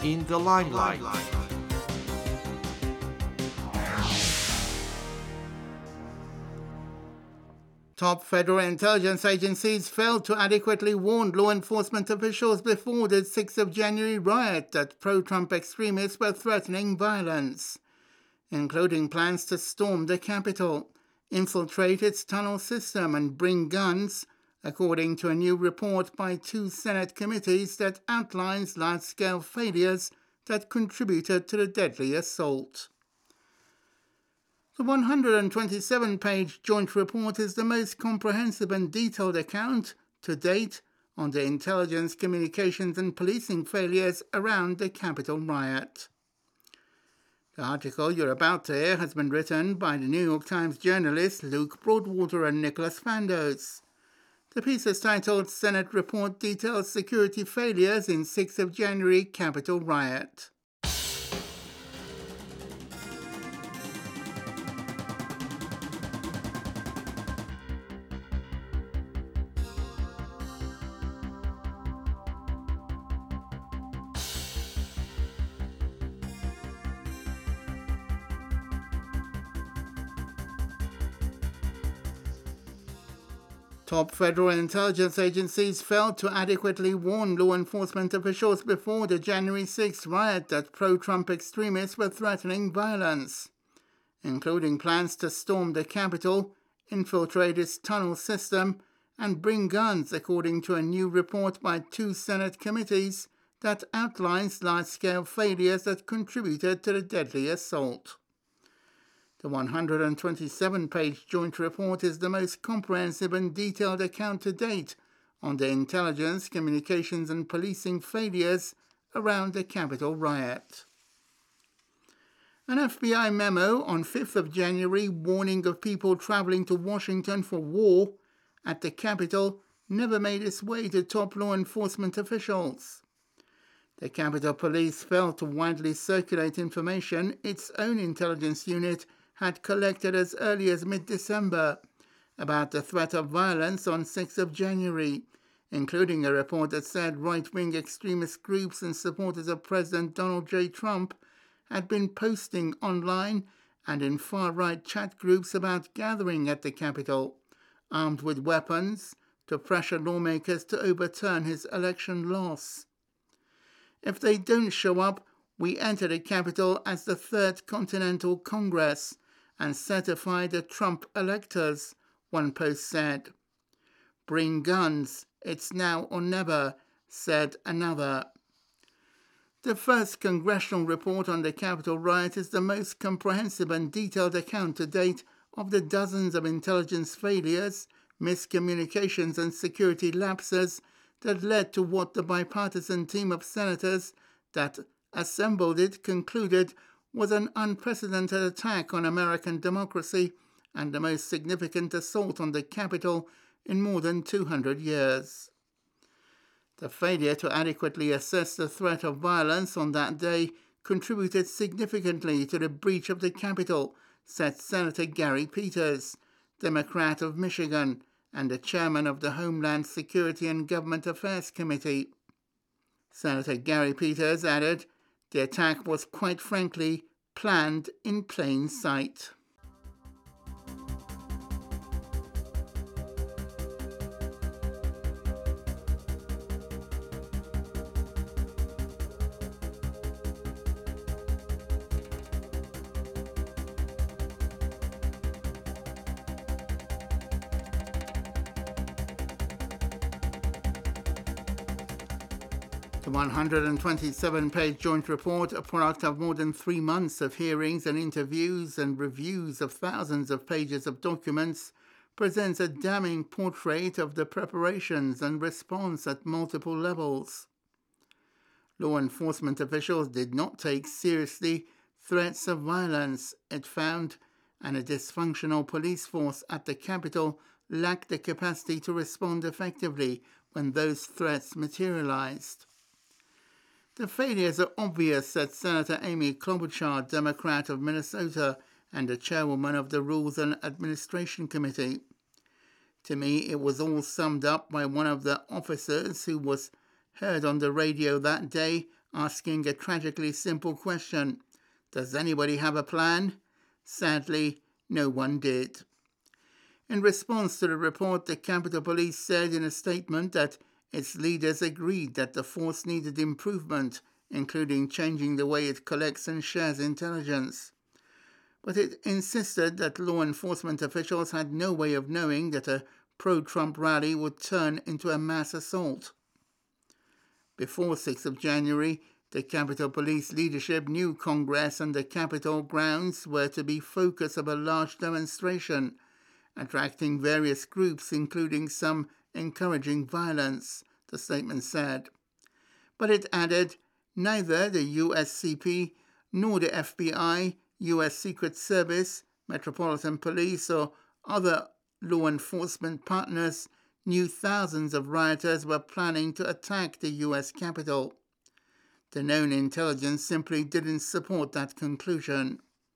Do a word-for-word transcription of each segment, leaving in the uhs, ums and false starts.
in the limelight. Top federal intelligence agencies failed to adequately warn law enforcement officials before the sixth of January riot that pro-Trump extremists were threatening violence, including plans to storm the Capitol, infiltrate its tunnel system, and bring guns, according to a new report by two Senate committees that outlines large-scale failures that contributed to the deadly assault. The one hundred twenty-seven page joint report is the most comprehensive and detailed account to date on the intelligence, communications, and policing failures around the Capitol riot. The article you're about to hear has been written by the New York Times journalists Luke Broadwater and Nicholas Fandos. The piece is titled Senate Report Details Security Failures in sixth of January Capitol Riot. Top federal intelligence agencies failed to adequately warn law enforcement officials before the January sixth riot that pro-Trump extremists were threatening violence, including plans to storm the Capitol, infiltrate its tunnel system, and bring guns, according to a new report by two Senate committees that outlines large-scale failures that contributed to the deadly assault. The one hundred twenty-seven page joint report is the most comprehensive and detailed account to date on the intelligence, communications, and policing failures around the Capitol riot. An F B I memo on fifth of January warning of people traveling to Washington for war at the Capitol never made its way to top law enforcement officials. The Capitol Police failed to widely circulate information its own intelligence unit had collected as early as mid-December about the threat of violence on sixth of January, including a report that said right-wing extremist groups and supporters of President Donald J. Trump had been posting online and in far-right chat groups about gathering at the Capitol, armed with weapons, to pressure lawmakers to overturn his election loss. If they don't show up, we enter the Capitol as the Third Continental Congress and certify the Trump electors, one post said. Bring guns, it's now or never, said another. The first congressional report on the Capitol riot is the most comprehensive and detailed account to date of the dozens of intelligence failures, miscommunications, and security lapses that led to what the bipartisan team of senators that assembled it concluded was an unprecedented attack on American democracy and the most significant assault on the Capitol in more than two hundred years. The failure to adequately assess the threat of violence on that day contributed significantly to the breach of the Capitol, said Senator Gary Peters, Democrat of Michigan and the chairman of the Homeland Security and Government Affairs Committee. Senator Gary Peters added, the attack was quite frankly planned in plain sight. The one hundred twenty-seven page joint report, a product of more than three months of hearings and interviews and reviews of thousands of pages of documents, presents a damning portrait of the preparations and response at multiple levels. Law enforcement officials did not take seriously threats of violence, it found, and a dysfunctional police force at the Capitol lacked the capacity to respond effectively when those threats materialized. The failures are obvious, said Senator Amy Klobuchar, Democrat of Minnesota and the chairwoman of the Rules and Administration Committee. To me, it was all summed up by one of the officers who was heard on the radio that day asking a tragically simple question: does anybody have a plan? Sadly, no one did. In response to the report, the Capitol Police said in a statement that its leaders agreed that the force needed improvement, including changing the way it collects and shares intelligence. But it insisted that law enforcement officials had no way of knowing that a pro-Trump rally would turn into a mass assault. Before sixth of January, the Capitol Police leadership knew Congress and the Capitol grounds were to be focus of a large demonstration, attracting various groups, including some encouraging violence, the statement said. But it added, neither the U S C P nor the F B I, U S Secret Service, Metropolitan Police, or other law enforcement partners knew thousands of rioters were planning to attack the U S Capitol. The known intelligence simply didn't support that conclusion.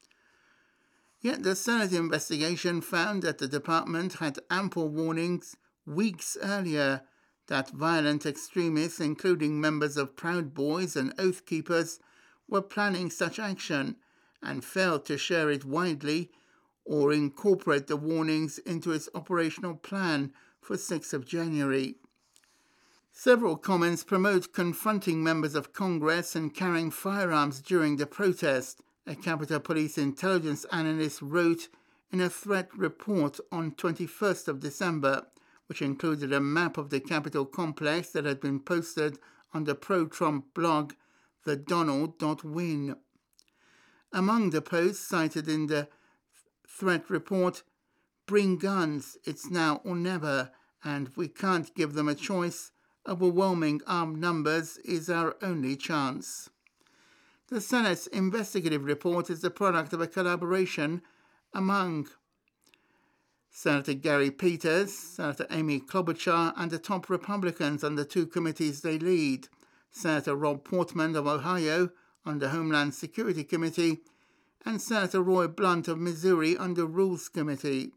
Yet the Senate investigation found that the department had ample warnings weeks earlier that violent extremists, including members of Proud Boys and Oath Keepers, were planning such action and failed to share it widely or incorporate the warnings into its operational plan for sixth of January. Several comments promote confronting members of Congress and carrying firearms during the protest, a Capitol Police intelligence analyst wrote in a threat report on twenty-first of December, which included a map of the Capitol complex that had been posted on the pro-Trump blog, the donald dot win. Among the posts cited in the threat report, "Bring guns, it's now or never, and we can't give them a choice. Overwhelming armed numbers is our only chance." The Senate's investigative report is the product of a collaboration among Senator Gary Peters, Senator Amy Klobuchar, and the top Republicans on the two committees they lead, Senator Rob Portman of Ohio on the Homeland Security Committee, and Senator Roy Blunt of Missouri on the Rules Committee.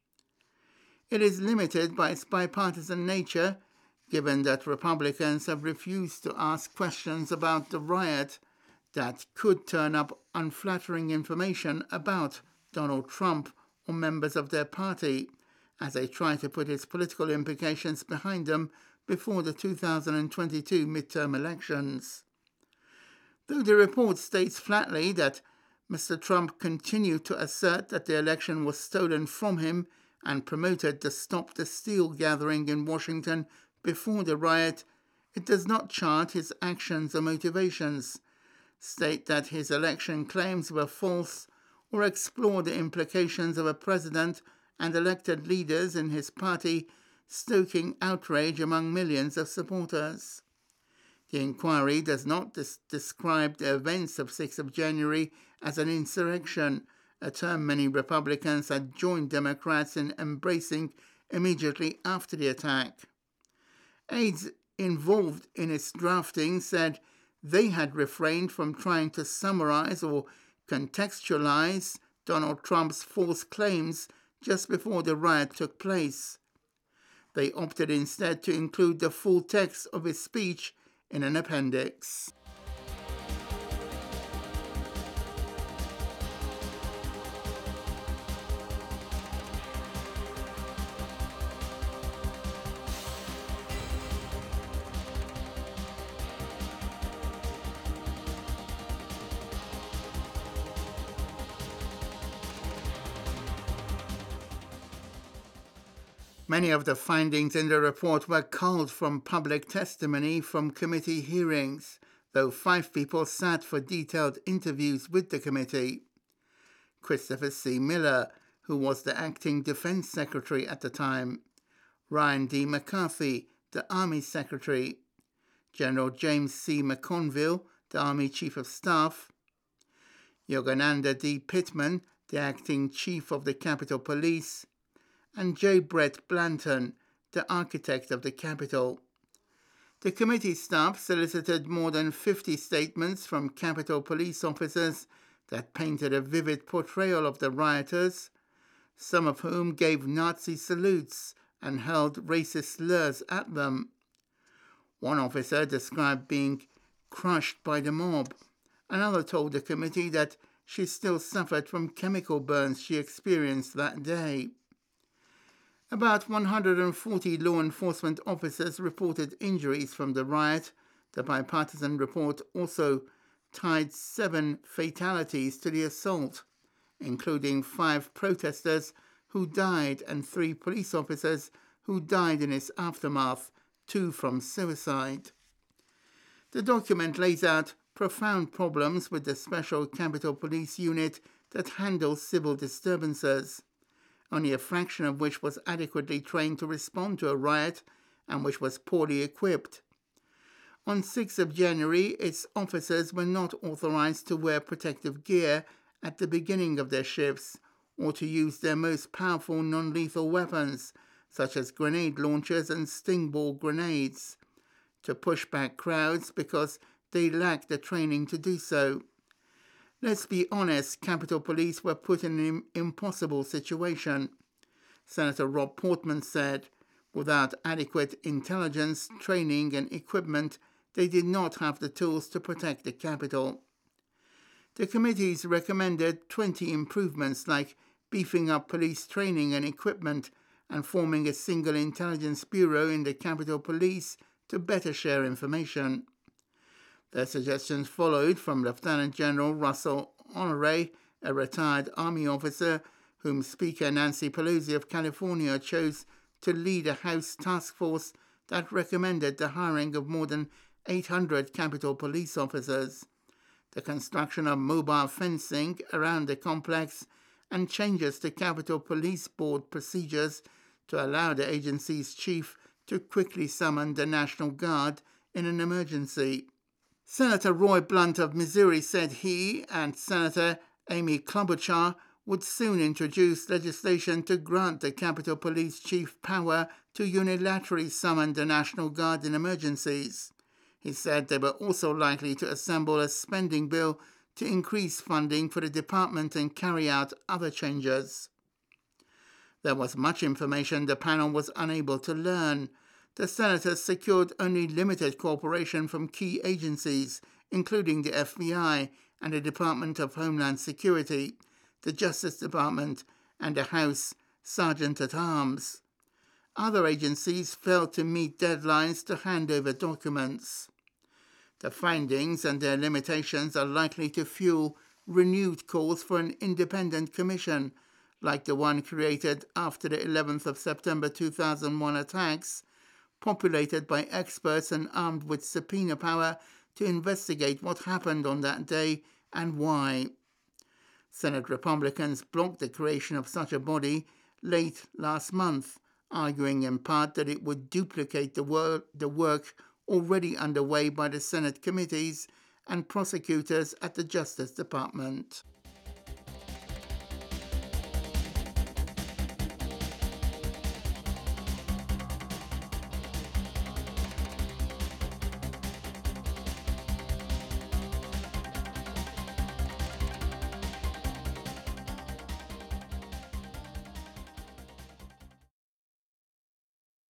It is limited by its bipartisan nature, given that Republicans have refused to ask questions about the riot that could turn up unflattering information about Donald Trump or members of their party, as they try to put its political implications behind them before the two thousand twenty-two midterm elections. Though the report states flatly that Mister Trump continued to assert that the election was stolen from him and promoted the Stop the Steal gathering in Washington before the riot, it does not chart his actions or motivations, state that his election claims were false, or explore the implications of a president and elected leaders in his party stoking outrage among millions of supporters. The inquiry does not dis- describe the events of sixth of January as an insurrection, a term many Republicans had joined Democrats in embracing immediately after the attack. Aides involved in its drafting said they had refrained from trying to summarize or contextualize Donald Trump's false claims just before the riot took place. They opted instead to include the full text of his speech in an appendix. Many of the findings in the report were culled from public testimony from committee hearings, though five people sat for detailed interviews with the committee. Christopher C. Miller, who was the acting defense secretary at the time, Ryan D. McCarthy, the Army secretary, General James C. McConville, the Army chief of staff, Yogananda D. Pittman, the acting chief of the Capitol Police, and J. Brett Blanton, the architect of the Capitol. The committee staff solicited more than fifty statements from Capitol Police officers that painted a vivid portrayal of the rioters, some of whom gave Nazi salutes and hurled racist slurs at them. One officer described being, crushed by the mob. Another told the committee that she still suffered from chemical burns she experienced that day. About one hundred forty law enforcement officers reported injuries from the riot. The bipartisan report also tied seven fatalities to the assault, including five protesters who died and three police officers who died in its aftermath, two from suicide. The document lays out profound problems with the Special Capitol Police Unit that handles civil disturbances, only a fraction of which was adequately trained to respond to a riot and which was poorly equipped. On the sixth of January, its officers were not authorized to wear protective gear at the beginning of their shifts or to use their most powerful non-lethal weapons, such as grenade launchers and sting ball grenades, to push back crowds because they lacked the training to do so. Let's be honest, Capitol Police were put in an impossible situation. Senator Rob Portman said, without adequate intelligence, training and equipment, they did not have the tools to protect the Capitol. The committees recommended twenty improvements like beefing up police training and equipment and forming a single intelligence bureau in the Capitol Police to better share information. Their suggestions followed from Lieutenant General Russell Honore, a retired Army officer whom Speaker Nancy Pelosi of California chose to lead a House task force that recommended the hiring of more than eight hundred Capitol Police officers, the construction of mobile fencing around the complex, and changes to Capitol Police Board procedures to allow the agency's chief to quickly summon the National Guard in an emergency. Senator Roy Blunt of Missouri said he and Senator Amy Klobuchar would soon introduce legislation to grant the Capitol Police chief power to unilaterally summon the National Guard in emergencies. He said they were also likely to assemble a spending bill to increase funding for the department and carry out other changes. There was much information the panel was unable to learn. The senators secured only limited cooperation from key agencies, including the F B I and the Department of Homeland Security, the Justice Department, and the House Sergeant-at-Arms. Other agencies failed to meet deadlines to hand over documents. The findings and their limitations are likely to fuel renewed calls for an independent commission, like the one created after the eleventh of September two thousand one attacks, populated by experts and armed with subpoena power to investigate what happened on that day and why. Senate Republicans blocked the creation of such a body late last month, arguing in part that it would duplicate the, wor- the work already underway by the Senate committees and prosecutors at the Justice Department.